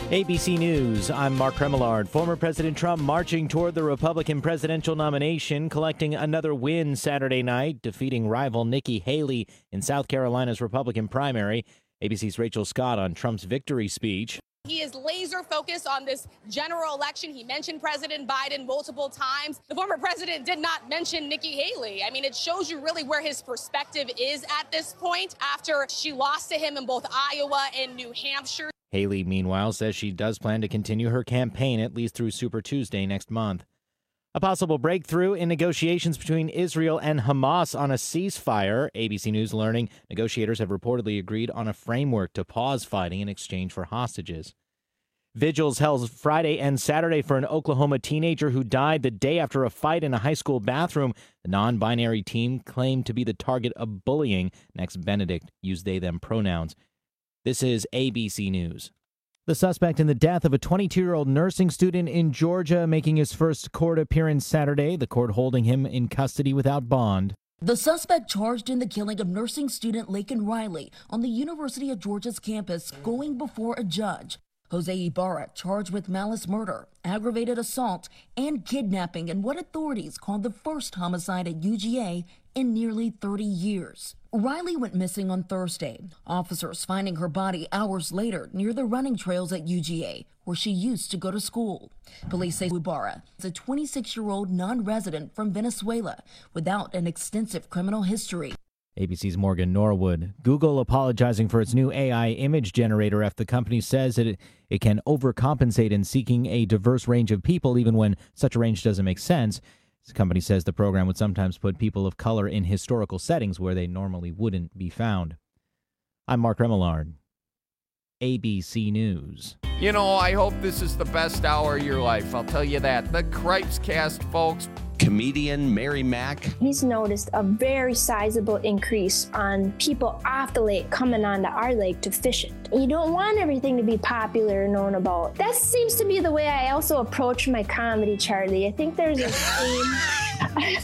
ABC News, I'm Mark Remillard. Former President Trump marching toward the Republican presidential nomination, collecting another win Saturday night, defeating rival Nikki Haley in South Carolina's Republican primary. ABC's Rachel Scott on Trump's victory speech. He is laser focused on this general election. He mentioned President Biden multiple times. The former president did not mention Nikki Haley. I mean, it shows you really where his perspective is at this point after she lost to him in both Iowa and New Hampshire. Haley, meanwhile, says she does plan to continue her campaign at least through Super Tuesday next month. A possible breakthrough in negotiations between Israel and Hamas on a ceasefire. ABC News learning negotiators have reportedly agreed on a framework to pause fighting in exchange for hostages. Vigils held Friday and Saturday for an Oklahoma teenager who died the day after a fight in a high school bathroom. The non-binary teen claimed to be the target of bullying. Next, Benedict used they-them pronouns. This is ABC News. The suspect in the death of a 22-year-old nursing student in Georgia making his first court appearance Saturday, the court holding him in custody without bond. The suspect charged in the killing of nursing student Laken Riley on the University of Georgia's campus going before a judge. Jose Ibarra charged with malice murder, aggravated assault, and kidnapping in what authorities called the first homicide at UGA in nearly 30 years. Riley went missing on Thursday, officers finding her body hours later near the running trails at UGA, where she used to go to school. Police say Ibarra is a 26-year-old non-resident from Venezuela without an extensive criminal history. ABC's Morgan Norwood. Google apologizing for its new AI image generator after the company says it can overcompensate in seeking a diverse range of people even when such a range doesn't make sense. The company says the program would sometimes put people of color in historical settings where they normally wouldn't be found. I'm Mark Remillard, ABC News. You know, I hope this is the best hour of your life. I'll tell you that. The Cripes Cast, folks. Comedian Mary Mack. He's noticed a very sizable increase on people off the lake coming onto our lake to fish it. You don't want everything to be popular and known about. That seems to be the way I also approach my comedy, Charlie. I think there's a theme.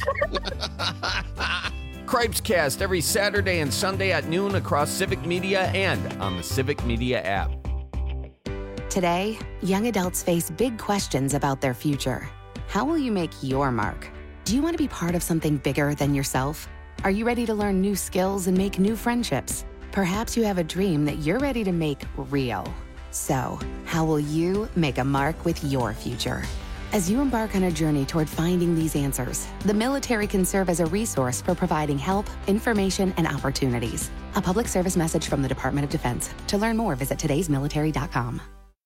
Cripes Cast every Saturday and Sunday at noon across Civic Media and on the Civic Media app. Today, young adults face big questions about their future. How will you make your mark? Do you want to be part of something bigger than yourself? Are you ready to learn new skills and make new friendships? Perhaps you have a dream that you're ready to make real. So, how will you make a mark with your future? As you embark on a journey toward finding these answers, the military can serve as a resource for providing help, information, and opportunities. A public service message from the Department of Defense. To learn more, visit todaysmilitary.com.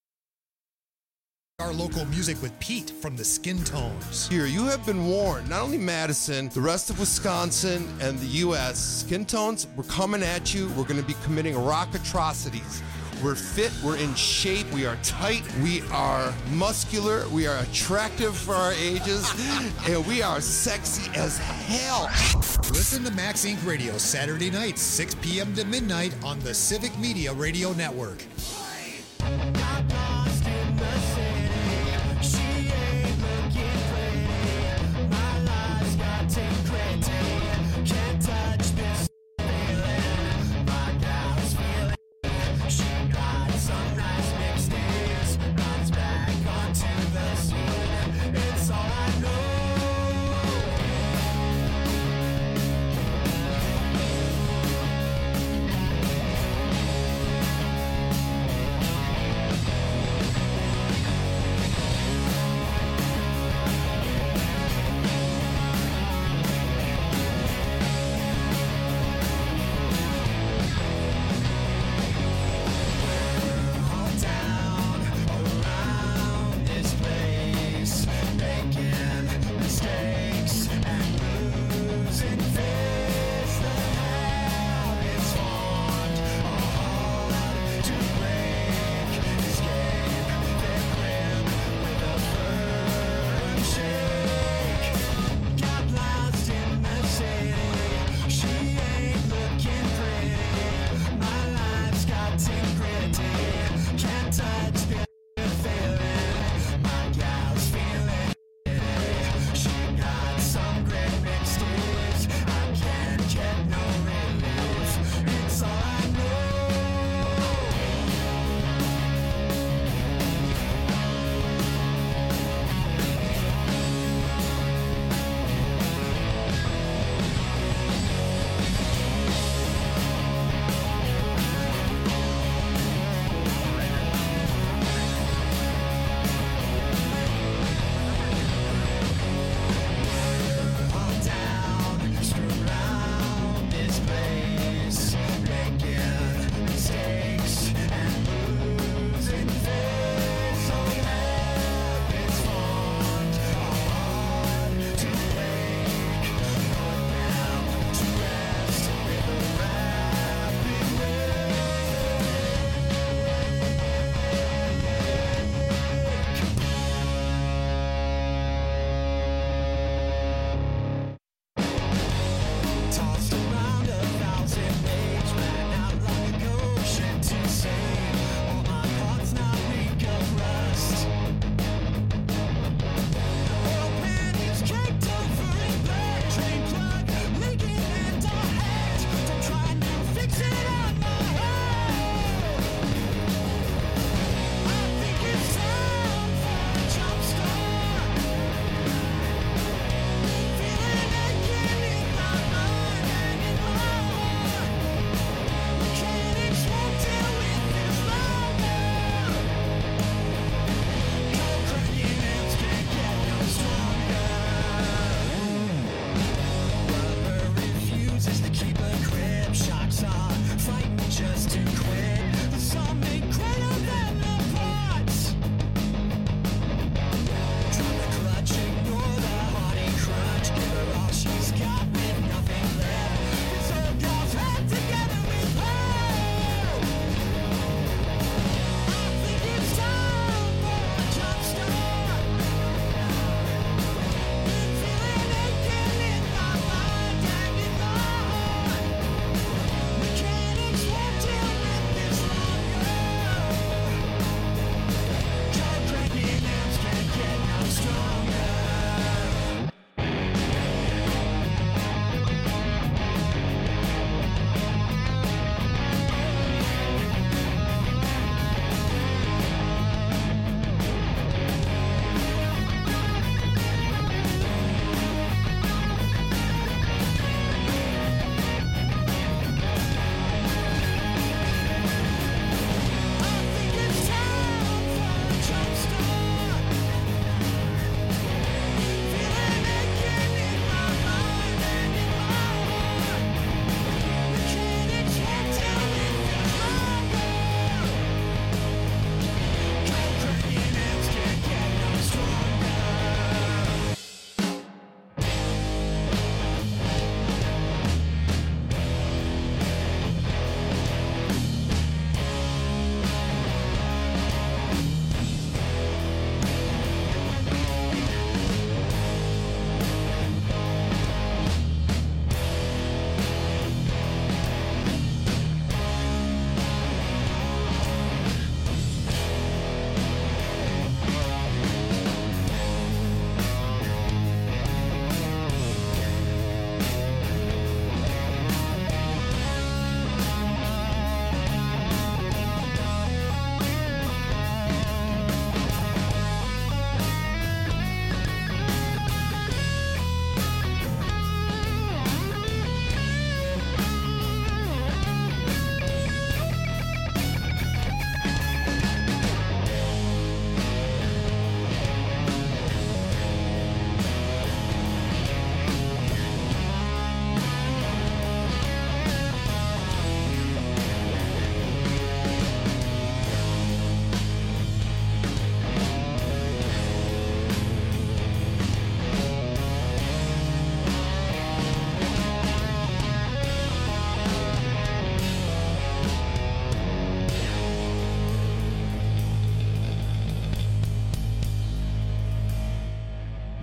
Our local music with Pete from the Skin Tones. Here, you have been warned. Not only Madison, the rest of Wisconsin and the U.S. Skin Tones, we're coming at you. We're going to be committing rock atrocities. We're fit. We're in shape. We are tight. We are muscular. We are attractive for our ages. And we are sexy as hell. Listen to Max Inc. Radio Saturday nights, 6 p.m. to midnight on the Civic Media Radio Network.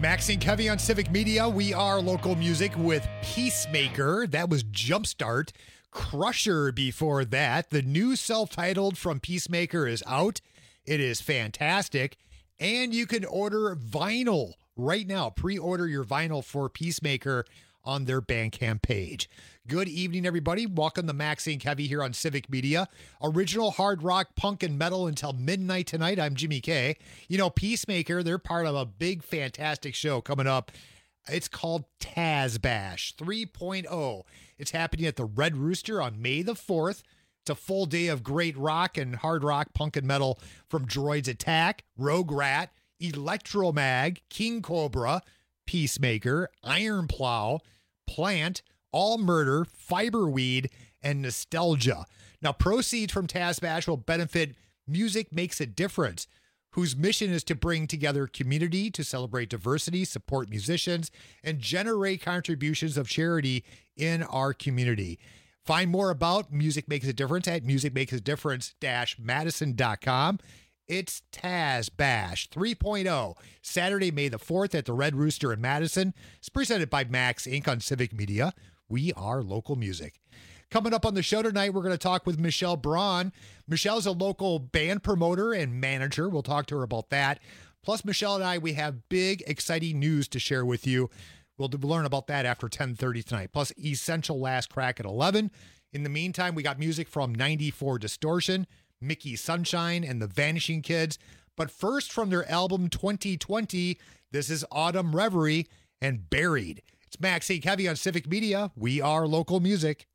Max and Kevy on Civic Media. We are local music with Peacemaker. That was Jumpstart. Crusher before that. The new self-titled from Peacemaker is out. It is fantastic. And you can order vinyl right now. Pre-order your vinyl for Peacemaker on their Bandcamp page. Good evening, everybody. Welcome to Max and Kevy here on Civic Media. Original hard rock, punk, and metal until midnight tonight. I'm Jimmy K. You know, Peacemaker, they're part of a big, fantastic show coming up. It's called Taz Bash 3.0. It's happening at the Red Rooster on May the 4th. It's a full day of great rock and hard rock, punk, and metal from Droids Attack, Rogue Rat, Electromag, King Cobra, Peacemaker, Iron Plow, Plant, All Murder, Fiberweed, and Nostalgia. Now, proceeds from Taz Bash will benefit Music Makes a Difference, whose mission is to bring together community to celebrate diversity, support musicians, and generate contributions of charity in our community. Find more about Music Makes a Difference at musicmakes-a-difference-madison.com. It's Taz Bash 3.0, Saturday, May the 4th at the Red Rooster in Madison. It's presented by Max Inc. on Civic Media. We are local music. Coming up on the show tonight, we're going to talk with Michelle Braun. Michelle's a local band promoter and manager. We'll talk to her about that. Plus, Michelle and I, we have big, exciting news to share with you. We'll learn about that after 10:30 tonight. Plus, Essential Last Crack at 11. In the meantime, we got music from 94 Distortion, Mickey Sunshine, and the Vanishing Kids. But first, from their album 2020, this is Autumn Reverie and Buried. It's Max and Kevy on Civic Media. We are local music.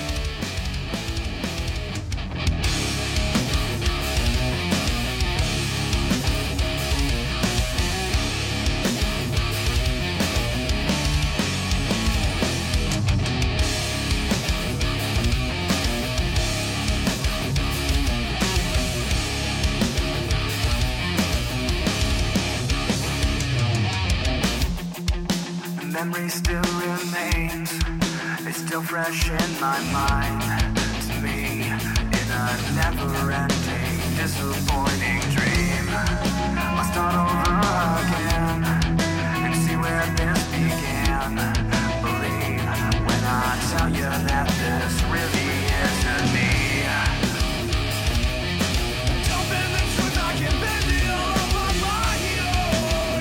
Memory still remains, it's still fresh in my mind. To me, in a never-ending, disappointing dream, I'll start over again and see where this began. Believe when I tell you that this really isn't me. Don't bend the truth, I can bend it all on my own.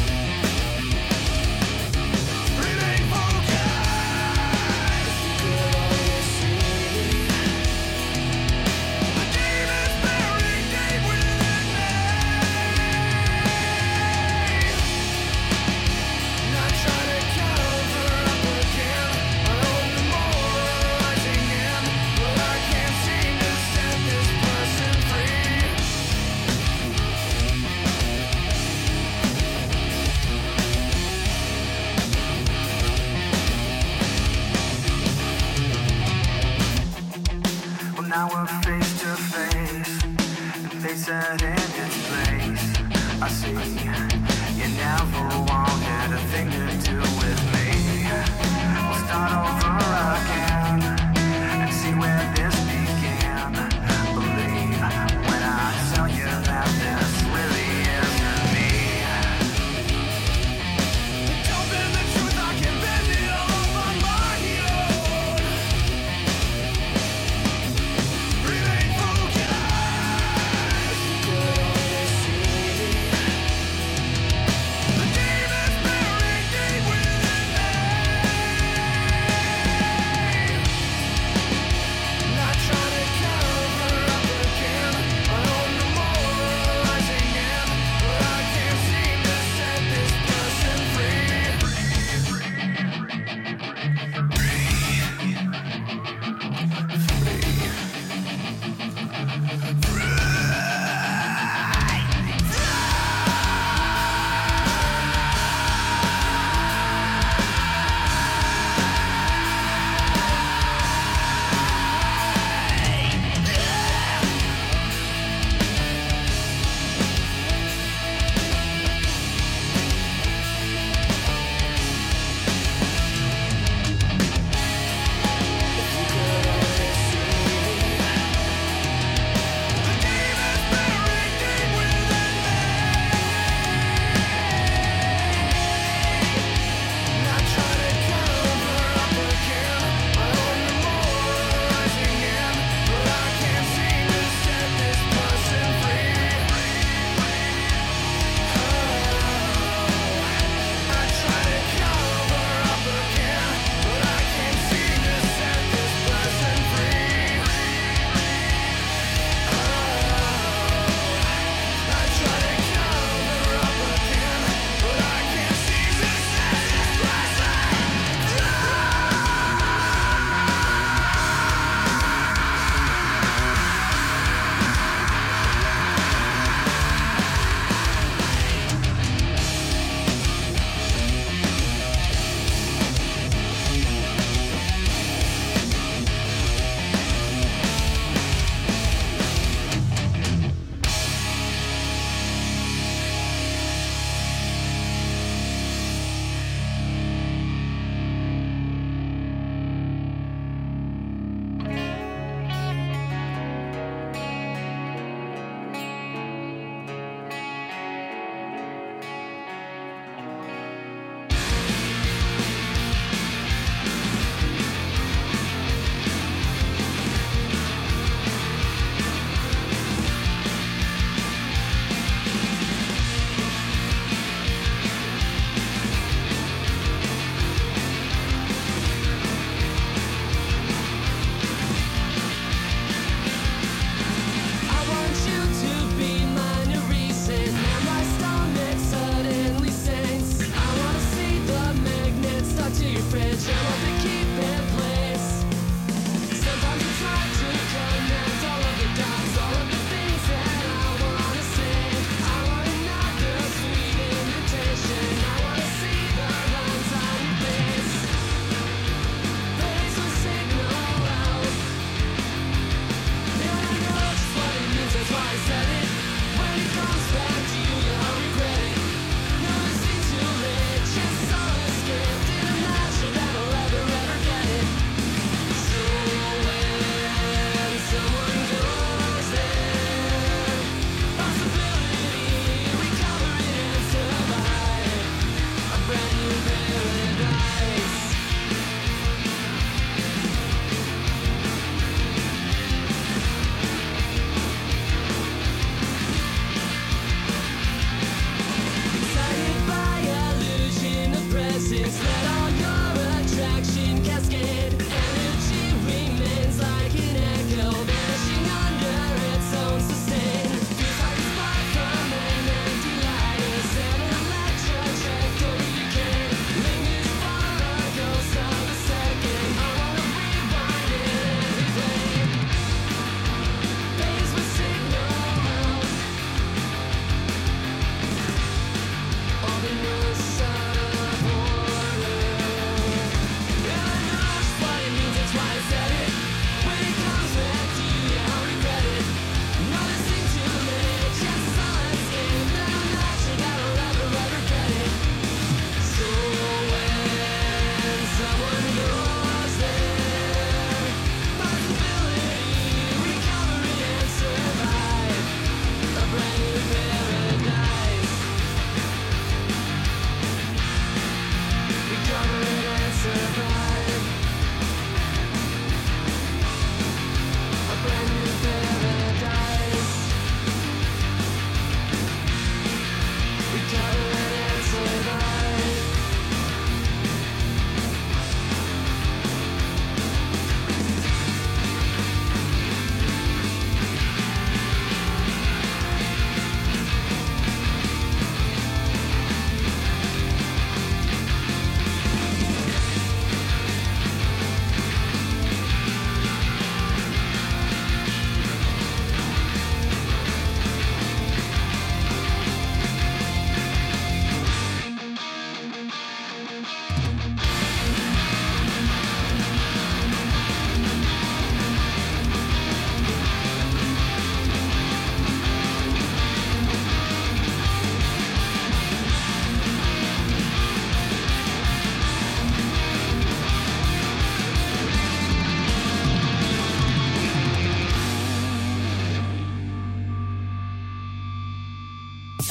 Now we're face to face, and they said in its place. I see you never wanted a thing to do with me. We'll start over again and see where this began. Believe when I tell you that this really isn't me. Don't bend the truth, I can bend it all on my own. Remain focused.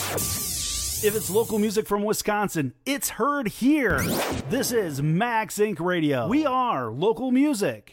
If it's local music from Wisconsin, it's heard here. This is Max Inc. Radio. We are local music.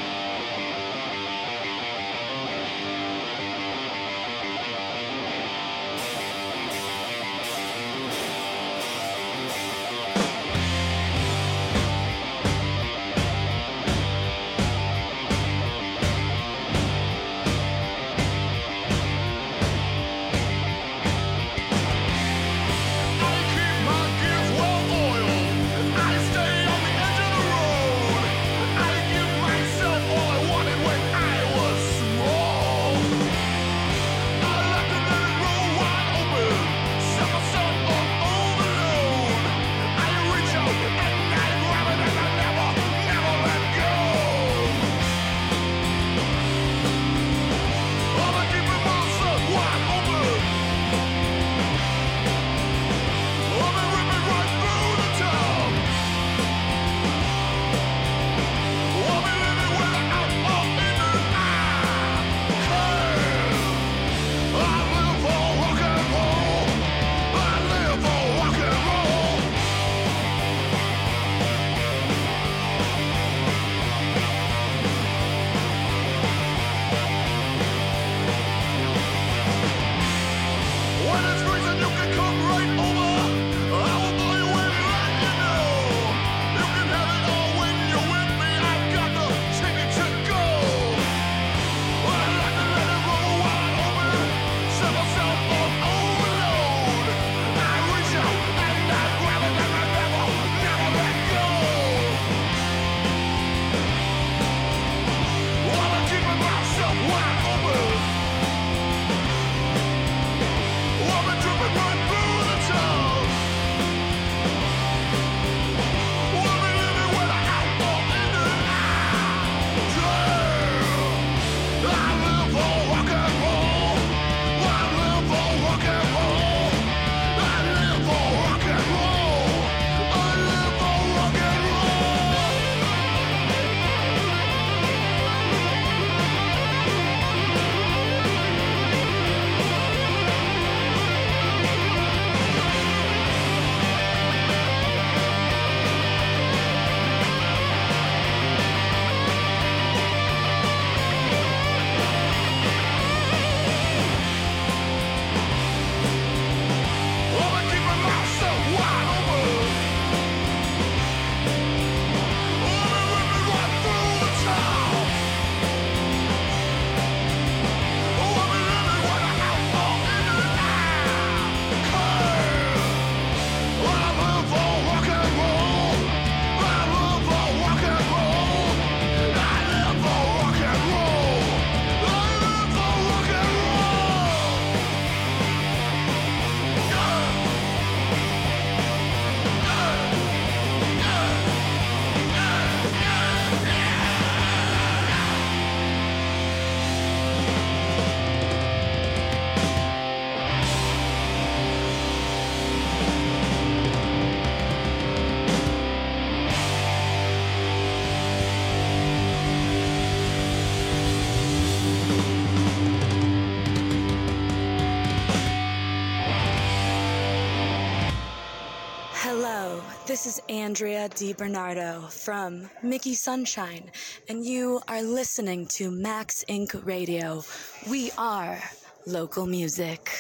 This is Andrea DiBernardo from Mickey Sunshine, and you are listening to Max Inc. Radio. We are local music.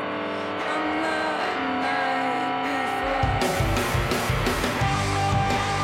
Before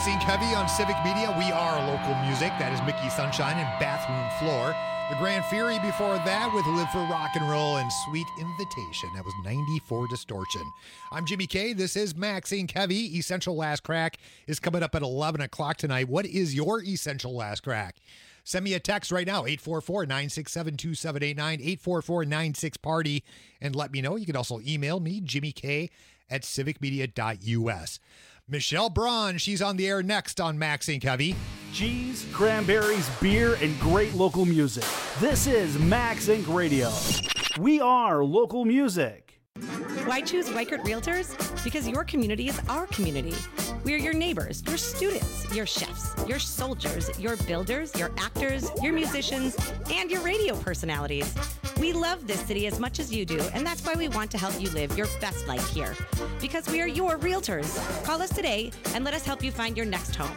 Max Inc. Heavy on Civic Media. We are local music. That is Mickey Sunshine and Bathroom Floor. The Grand Fury before that with Live for Rock and Roll and Sweet Invitation. That was 94 Distortion. I'm Jimmy K. This is Max Inc. Heavy. Essential Last Crack is coming up at 11 o'clock tonight. What is your Essential Last Crack? Send me a text right now, 844-967-2789, 844-96-PARTY, and let me know. You can also email me, Jimmy K, at civicmedia.us. Michelle Braun, she's on the air next on Max Inc. Heavy. Cheese, cranberries, beer, and great local music. This is Max Inc. Radio. We are local music. Why choose Weichert Realtors? Because your community is our community. We're your neighbors, your students, your chefs, your soldiers, your builders, your actors, your musicians, and your radio personalities. We love this city as much as you do, and that's why we want to help you live your best life here. Because we are your realtors. Call us today and let us help you find your next home.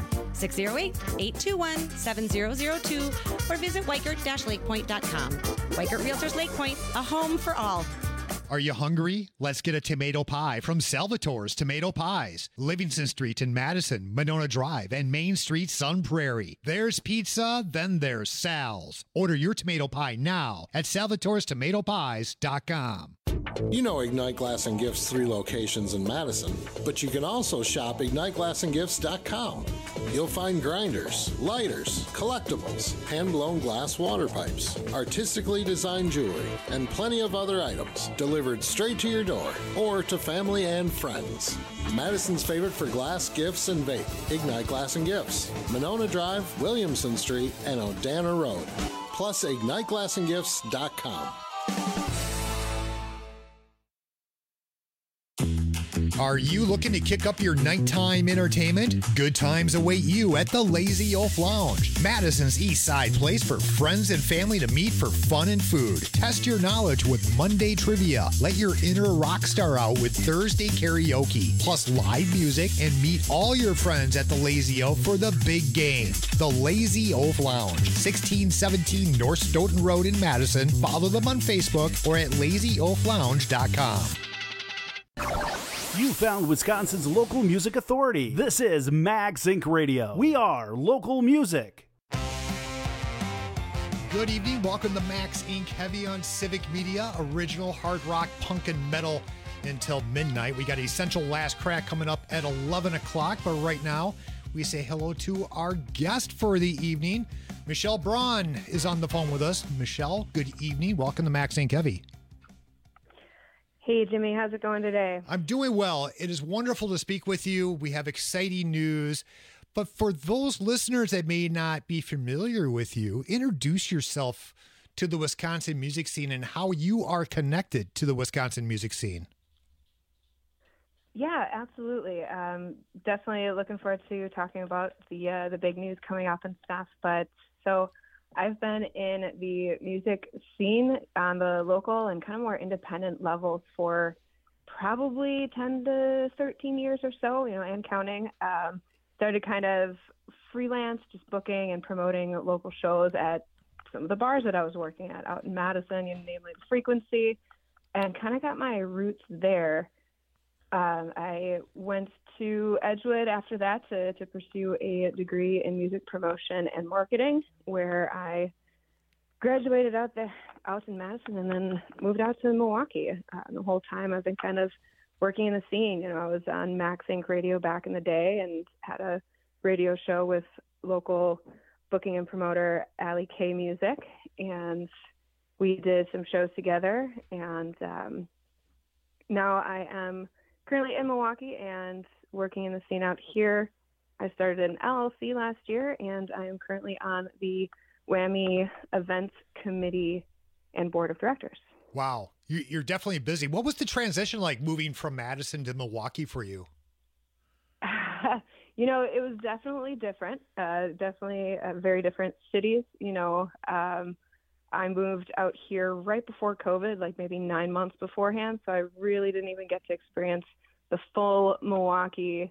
608-821-7002 or visit Weichert-lakepoint.com. Weichert Realtors Lake Point, a home for all. Are you hungry? Let's get a tomato pie from Salvatore's Tomato Pies. Livingston Street in Madison, Monona Drive, and Main Street, Sun Prairie. There's pizza, then there's Sal's. Order your tomato pie now at salvatorestomatopies.com. You know Ignite Glass and Gifts 3 locations in Madison, but you can also shop IgniteGlassandGifts.com. You'll find grinders, lighters, collectibles, hand-blown glass water pipes, artistically designed jewelry, and plenty of other items delivered straight to your door or to family and friends. Madison's favorite for glass, gifts, and vape, Ignite Glass and Gifts, Monona Drive, Williamson Street, and Odana Road. Plus IgniteGlassandGifts.com. Are you looking to kick up your nighttime entertainment? Good times await you at the Lazy Oaf Lounge, Madison's East Side place for friends and family to meet for fun and food. Test your knowledge with Monday trivia. Let your inner rock star out with Thursday karaoke, plus live music, and meet all your friends at the Lazy Oaf for the big game. The Lazy Oaf Lounge, 1617 North Stoughton Road in Madison. Follow them on Facebook or at lazyoaflounge.com. You found Wisconsin's local music authority. This is Max Inc. Radio. We are local music. Good evening. Welcome to Max Inc. Heavy on Civic Media. Original hard rock, punk, and metal until midnight. We got Essential Last Crack coming up at 11 o'clock. But right now, we say hello to our guest for the evening. Michelle Braun is on the phone with us. Michelle, good evening. Welcome to Max Inc. Heavy. Hey, Jimmy, how's it going today? I'm doing well. It is wonderful to speak with you. We have exciting news. But for those listeners that may not be familiar with you, introduce yourself to the Wisconsin music scene and how you are connected to the Wisconsin music scene. Yeah, absolutely. Definitely looking forward to talking about the big news coming up and stuff. But so I've been in the music scene on the local and kind of more independent levels for probably 10 to 13 years or so, and counting. Started kind of freelance, just booking and promoting local shows at some of the bars that I was working at out in Madison, namely The Frequency, and kind of got my roots there. I went to Edgewood after that to pursue a degree in music promotion and marketing, where I graduated out in Madison and then moved out to Milwaukee. The whole time I've been kind of working in the scene. I was on Max Inc. Radio back in the day and had a radio show with local booking and promoter Allie K Music, and we did some shows together. And now I am currently in Milwaukee and working in the scene out here. I started an LLC last year, and I am currently on the WWAMI Events Committee and Board of Directors. Wow. You're definitely busy. What was the transition like moving from Madison to Milwaukee for you? It was definitely different. Definitely very different cities. I moved out here right before COVID, like maybe 9 months beforehand. So I really didn't even get to experience the full Milwaukee-ness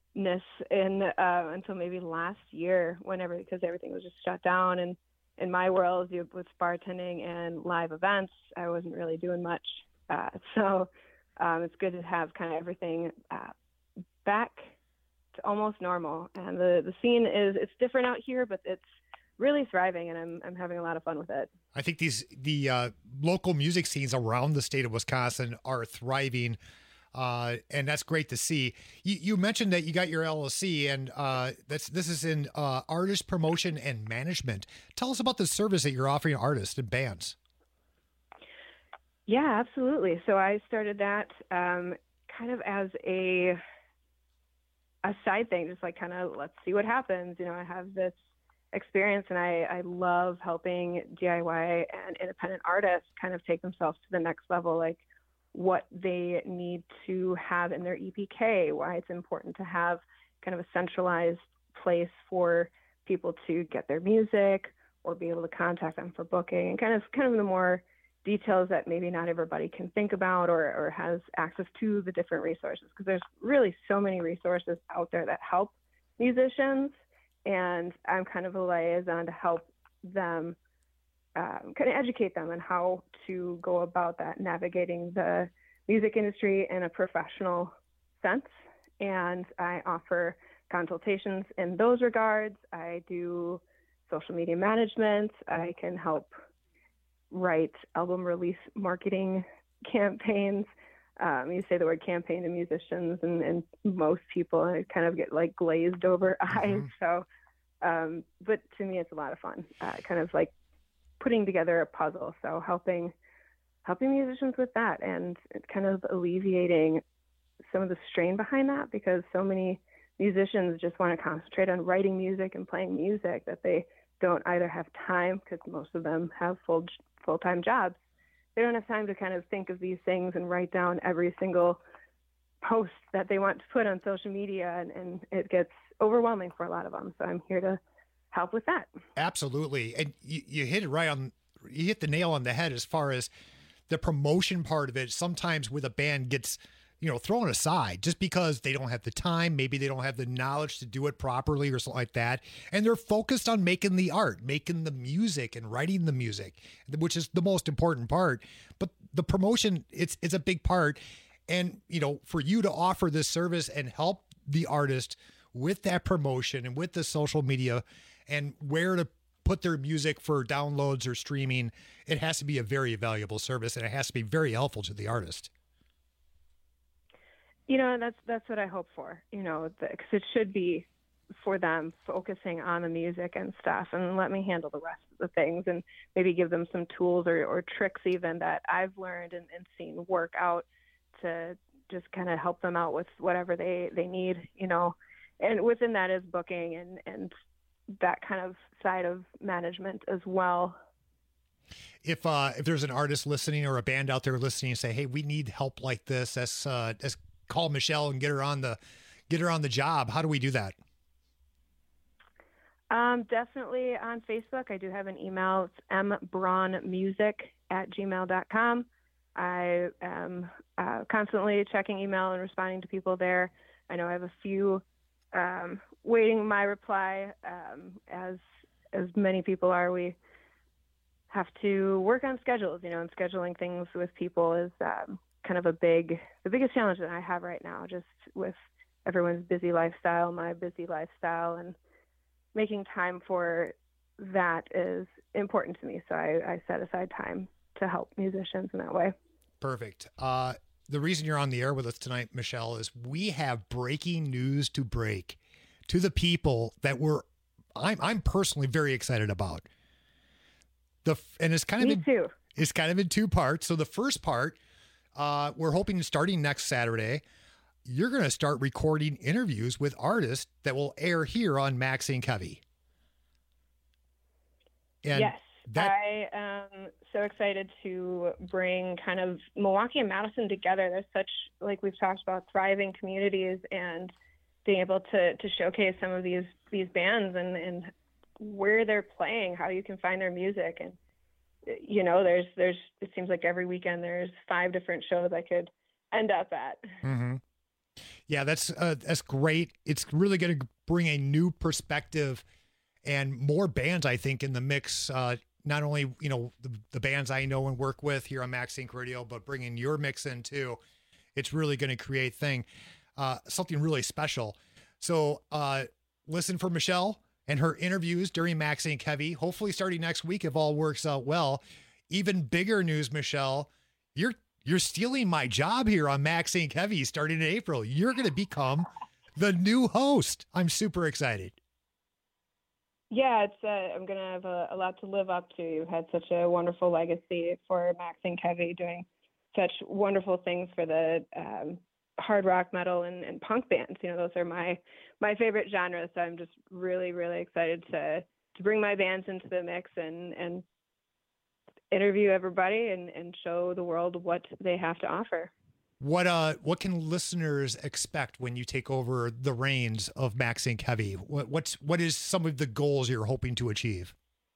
until maybe last year, because everything was just shut down. And in my world, with bartending and live events, I wasn't really doing much. So it's good to have kind of everything back almost normal, and the scene it's different out here, but it's really thriving, and I'm having a lot of fun with it. I think the local music scenes around the state of Wisconsin are thriving, and that's great to see. You mentioned that you got your LLC, and this is in artist promotion and management. Tell us about the service that you're offering artists and bands. Yeah, absolutely. So I started that kind of as a side thing, just like kind of let's see what happens. I have this experience, and I love helping DIY and independent artists kind of take themselves to the next level, like what they need to have in their EPK, why it's important to have kind of a centralized place for people to get their music or be able to contact them for booking, and kind of the more details that maybe not everybody can think about or has access to the different resources, because there's really so many resources out there that help musicians, and I'm kind of a liaison to help them kind of educate them on how to go about that, navigating the music industry in a professional sense. And I offer consultations in those regards. I do social media management. I can help write album release marketing campaigns. You say the word campaign to musicians, and most people kind of get like glazed over eyes. So, but to me, it's a lot of fun, kind of like putting together a puzzle. So helping musicians with that, and kind of alleviating some of the strain behind that, because so many musicians just want to concentrate on writing music and playing music that they don't either have time, because most of them have full-time jobs. They don't have time to kind of think of these things and write down every single post that they want to put on social media, and it gets overwhelming for a lot of them. So I'm here to help with that. Absolutely. And you hit it you hit the nail on the head as far as the promotion part of it. Sometimes with a band gets, thrown aside just because they don't have the time. Maybe they don't have the knowledge to do it properly or something like that. And they're focused on making the art, making the music and writing the music, which is the most important part. But the promotion, it's a big part. And, for you to offer this service and help the artist with that promotion and with the social media and where to put their music for downloads or streaming, it has to be a very valuable service, and it has to be very helpful to the artist. That's what I hope for, because it should be for them focusing on the music and stuff, and let me handle the rest of the things, and maybe give them some tools or tricks even that I've learned and seen work out to just kind of help them out with whatever they need, and within that is booking and that kind of side of management as well. If there's an artist listening or a band out there listening and say, hey, we need help like this, let's call Michelle and get her on the job. How do we do that? Definitely on Facebook. I do have an email. It's mbraunmusic@gmail.com. I am constantly checking email and responding to people there. I know I have a few waiting my reply, as many people are. We have to work on schedules, and scheduling things with people is kind of the biggest challenge that I have right now, just with everyone's busy lifestyle, my busy lifestyle, and making time for that is important to me. So I set aside time to help musicians in that way. Perfect. The reason you're on the air with us tonight, Michelle, is we have breaking news to break to the people that I'm personally very excited about. And it's kind of it's kind of in two parts. So the first part, we're hoping starting next Saturday, you're going to start recording interviews with artists that will air here on Max Inc. Heavy. And yes. I am so excited to bring kind of Milwaukee and Madison together. There's such, like we've talked about, thriving communities, and being able to showcase some of these bands and where they're playing, how you can find their music. And, there's it seems like every weekend there's 5 different shows I could end up at. Mm-hmm. Yeah, that's great. It's really going to bring a new perspective and more bands, I think, in the mix. Not only, the bands I know and work with here on Max Inc. Radio, but bringing your mix in too. It's really going to create something really special. So listen for Michelle and her interviews during Max Inc. Heavy, hopefully starting next week if all works out well. Even bigger news, Michelle, you're stealing my job here on Max Inc. Heavy starting in April. You're going to become the new host. I'm super excited. Yeah, it's I'm going to have a lot to live up to. You've had such a wonderful legacy for Max Inc. Heavy, doing such wonderful things for the hard rock, metal, and punk bands. You know, those are my favorite genres. So I'm just really, really excited to bring my bands into the mix and interview everybody and show the world what they have to offer. What can listeners expect when you take over the reins of Max Inc. Heavy? What is some of the goals you're hoping to achieve?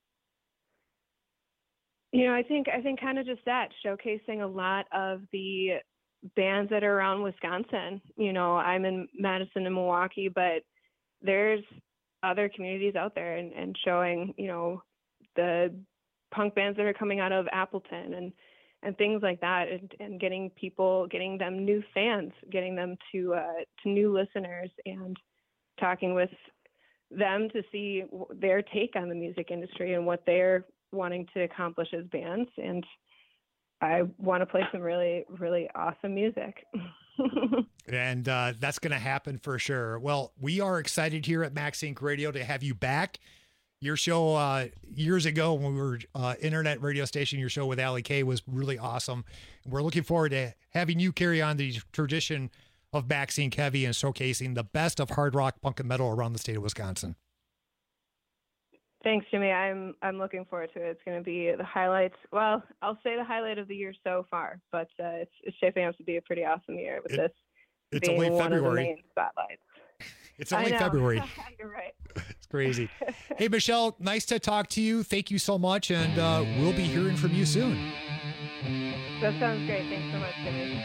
You know, I think kind of just that, showcasing a lot of the bands that are around Wisconsin. You know, I'm in Madison and Milwaukee, but there's other communities out there and showing, you know, the punk bands that are coming out of Appleton and things like that, and getting them new fans, getting them to new listeners, and talking with them to see their take on the music industry and what they're wanting to accomplish as bands. And I want to play some really, really awesome music. And that's going to happen for sure. Well, we are excited here at Max Inc. Radio to have you back. Your show years ago when we were internet radio station, your show with Allie Kay was really awesome. We're looking forward to having you carry on the tradition of Max Inc. Heavy and showcasing the best of hard rock, punk, and metal around the state of Wisconsin. Thanks, Jimmy. I'm looking forward to it. It's going to be the highlights. Well, I'll say the highlight of the year so far, but it's shaping up to be a pretty awesome year with this it's being only one February. of the main spotlights. It's only February. You're right. It's crazy. Hey, Michelle, nice to talk to you. Thank you so much, and we'll be hearing from you soon. That sounds great. Thanks so much, Jimmy.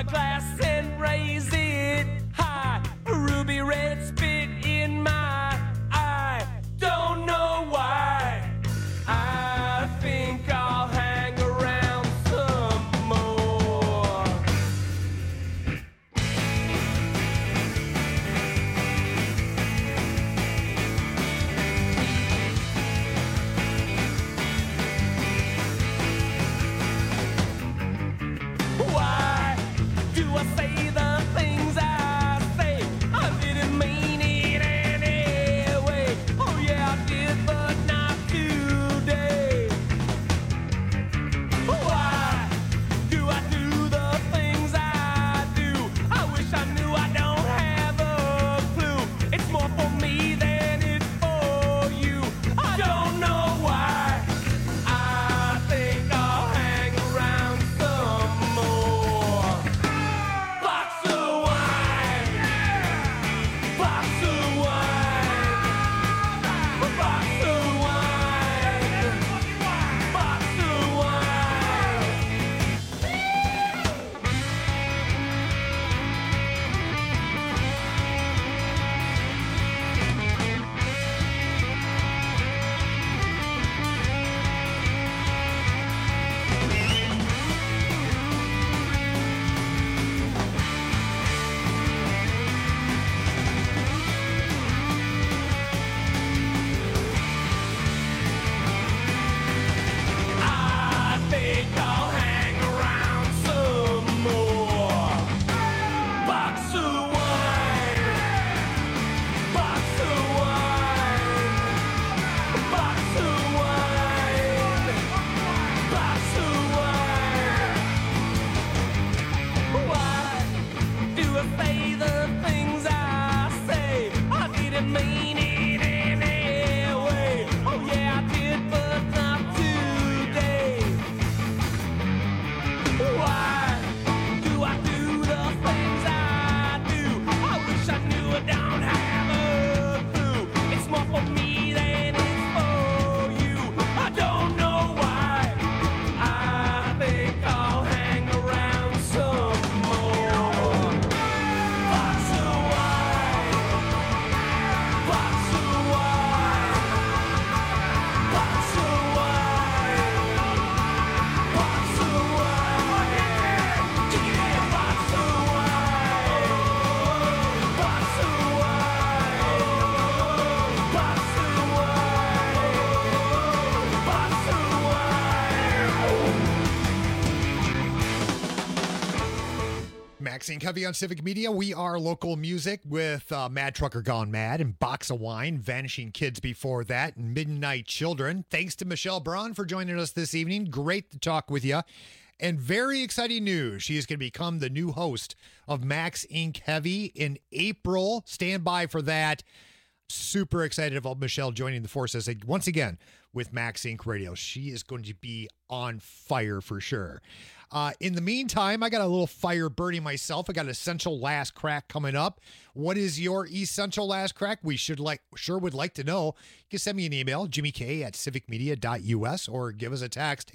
my glass and raise it high. Ruby red spit in my eye. Don't know why. I think I'll hang around some more. Why do I say the things I say? I didn't mean it anyway. Oh yeah, I did, but not today. Why do I do the things I do? I wish I knew, I don't have a clue. It's more for me than it's for you. I don't know why. I think I'll hang around some more. Box of wine. Box of wine. Box of wine. Box of wine. I think I'll hang around some more. Box of wine. Box of wine. Box of wine. Box of wine. Why do I say the things I say? I didn't mean it anyway. Oh yeah, I did, but not today. Why do I do the things I do? I wish I knew, I don't have a clue. It's more for me than it's for you. I don't know why. I think I'll hang around some more. Box of wine. Box of wine. Box of wine. Box of wine. Yeah, box of wine. Box of wine. Box of wine. Box of wine. Maxine Covey on Civic Media. We are local music with Mad Trucker Gone Mad and Box of Wine, Vanishing Kids before that, and Midnight Children. Thanks to Michelle Braun for joining us this evening. Great to talk with you. And very exciting news. She is going to become the new host of Max Inc. Heavy in April. Stand by for that. Super excited about Michelle joining the forces once again with Max Inc. Radio. She is going to be on fire for sure. In the meantime, I got a little fire burning myself. I got Essential Last Crack coming up. What is your Essential Last Crack? We sure would like to know. You can send me an email, jimmyk@civicmedia.us, or give us a text,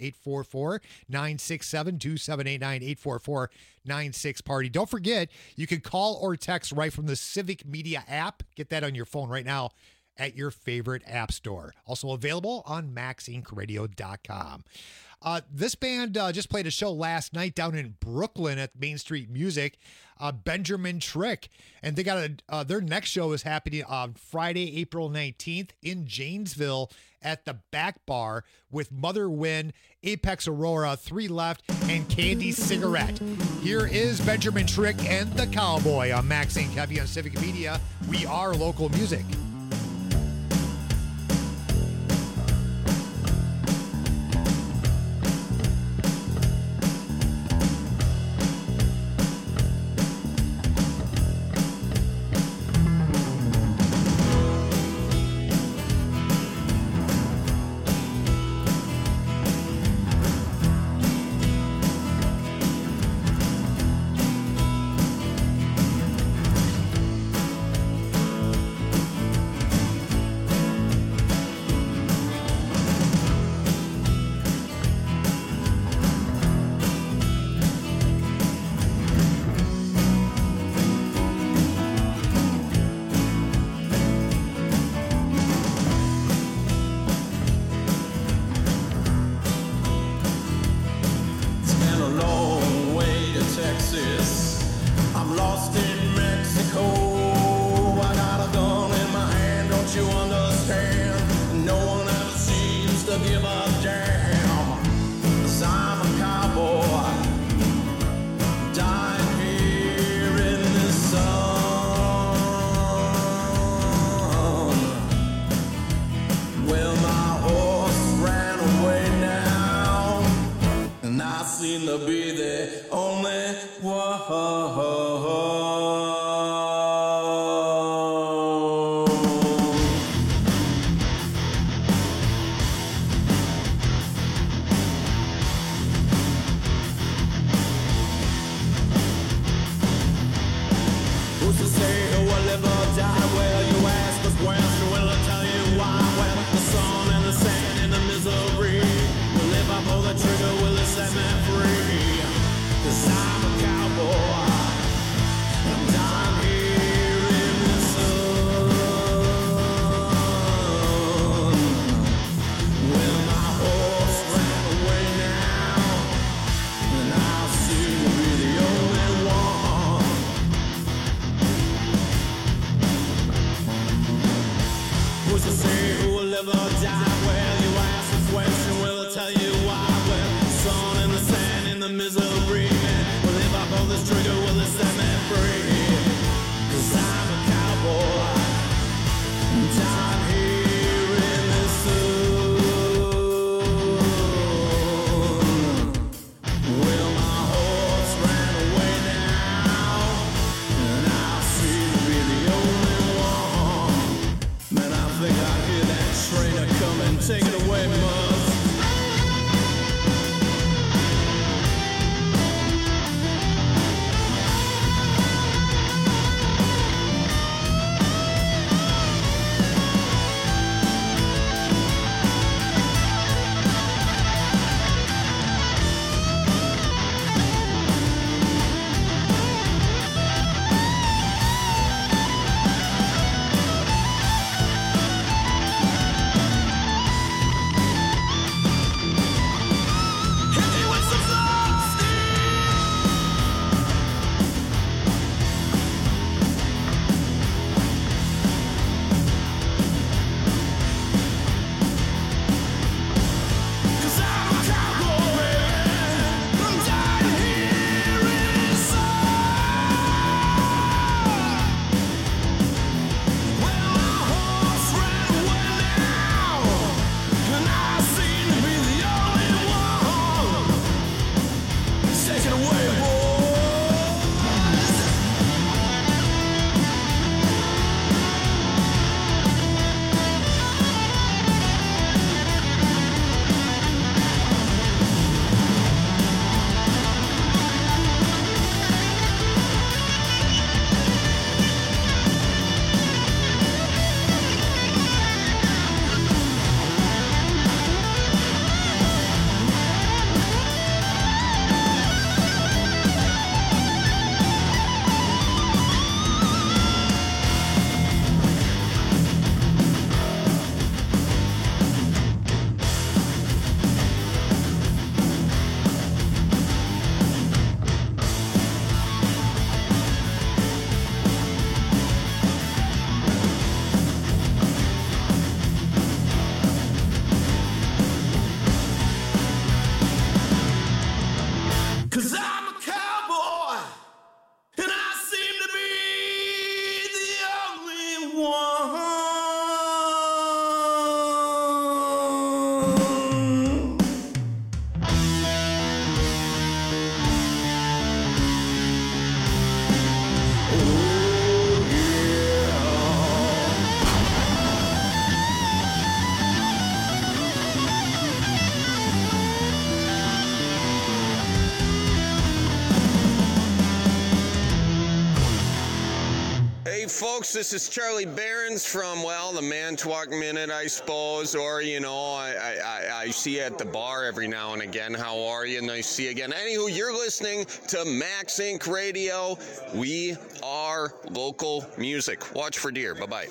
844-967-2789, 844-96-PARTY. Don't forget, you can call or text right from the Civic Media app. Get that on your phone right now at your favorite app store. Also available on maxincradio.com. This band just played a show last night down in Brooklyn at Main Street Music, Benjamin Trick, and they got their next show is happening on Friday, April 19th in Janesville at the Back Bar with Mother Win, Apex Aurora, Three Left, and Candy Cigarette. Here is Benjamin Trick and the Cowboy on Max Inc. Heavy on Civic Media. We are local music. you understand. No one ever seems to give a damn. 'Cause I'm a cowboy, dying here in the sun. Well, my horse ran away now, and I seem to be the only one. Who's to say who will live or die? Well, you ask us when, so will I tell you why? Well, the sun and the sand and the misery will live up, pull the trigger, will it set me free? 'Cause I'm a cowboy, I'm down here in the sun. Well, my horse ran away now, and I seem to be the only one. Who's to say who will live or die? Well, you ask the question, will I tell you why? Well, the sun and the sand and the misery, man. Well, if I pull this trigger, will it set me free? 'Cause I'm a cowboy, down here in the sun. Well, my horse ran away now, and I seem to be the only one. Man, I think I hear that train coming. Take it away, Muzz. folks, this is Charlie Behrens from, well, the Manitowoc Minute, I suppose, or, you know, I see you at the bar every now and again. How are you? Nice to see you again. Anywho, you're listening to Max Inc. Radio. We are local music. Watch for deer. Bye-bye.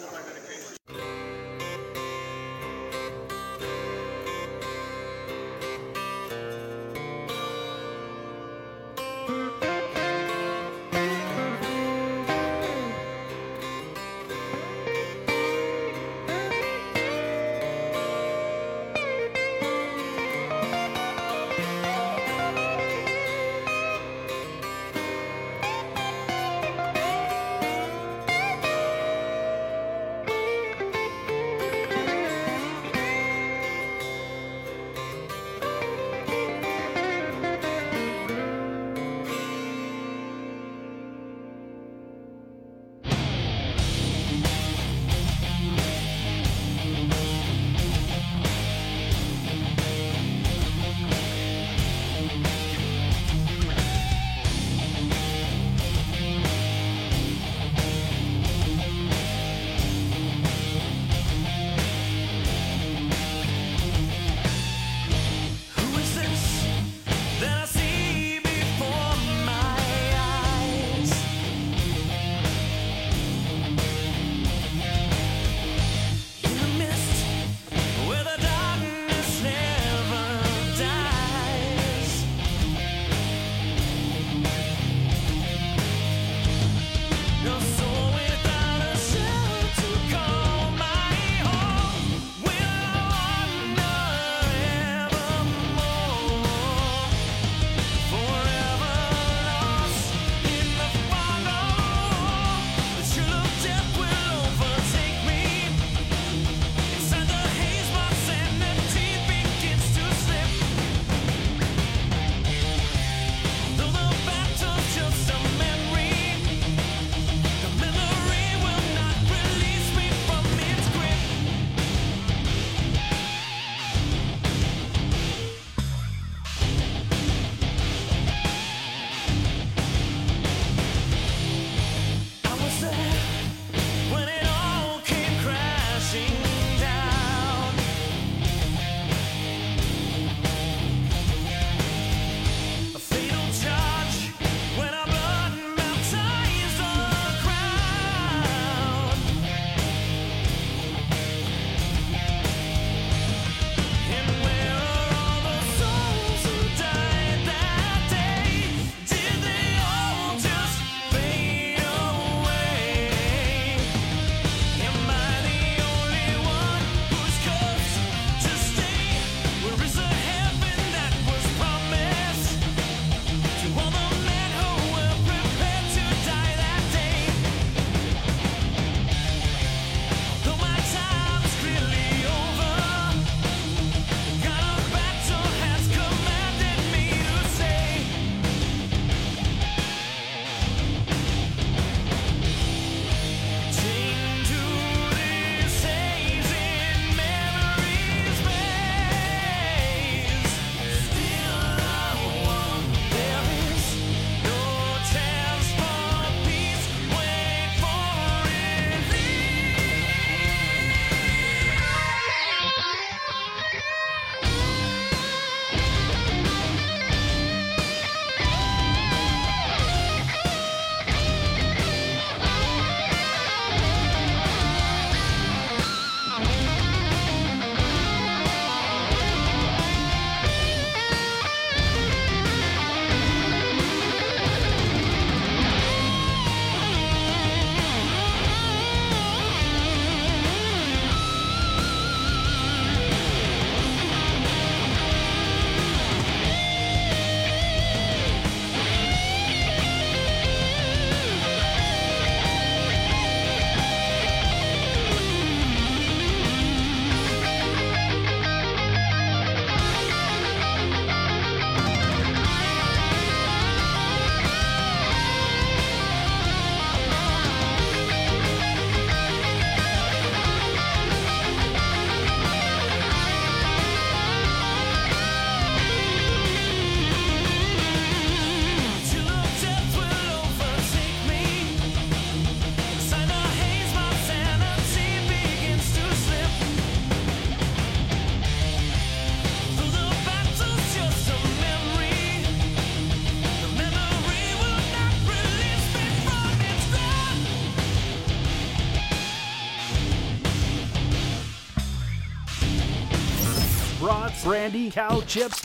brats, brandy, cow chips,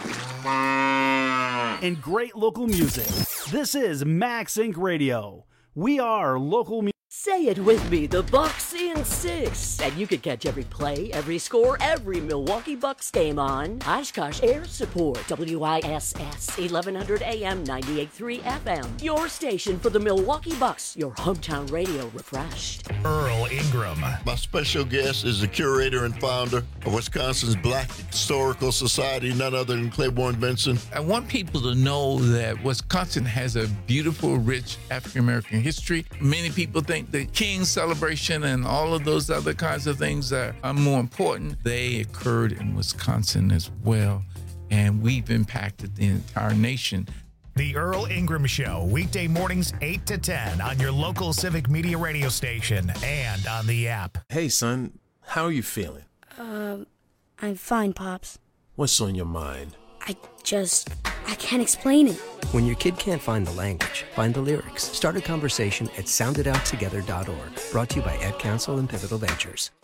and great local music. This is Max Inc. Radio. We are local music. Say it with me, the Bucks in 6. And you can catch every play, every score, every Milwaukee Bucks game on Oshkosh Air Support, WISS, 1100 AM, 98.3 FM. Your station for the Milwaukee Bucks, your hometown radio refreshed. Earl Ingram. My special guest is the curator and founder of Wisconsin's Black Historical Society, none other than Claiborne Benson. I want people to know that Wisconsin has a beautiful, rich African-American history. Many people think the King celebration and all of those other kinds of things are more important. They occurred in Wisconsin as well, and we've impacted the entire nation. The Earl Ingram Show, weekday mornings 8 to 10 on your local Civic Media radio station and on the app. Hey, son, how are you feeling? I'm fine, Pops. What's on your mind? I can't explain it. When your kid can't find the language, find the lyrics. Start a conversation at sounditouttogether.org. Brought to you by Ed Council and Pivotal Ventures.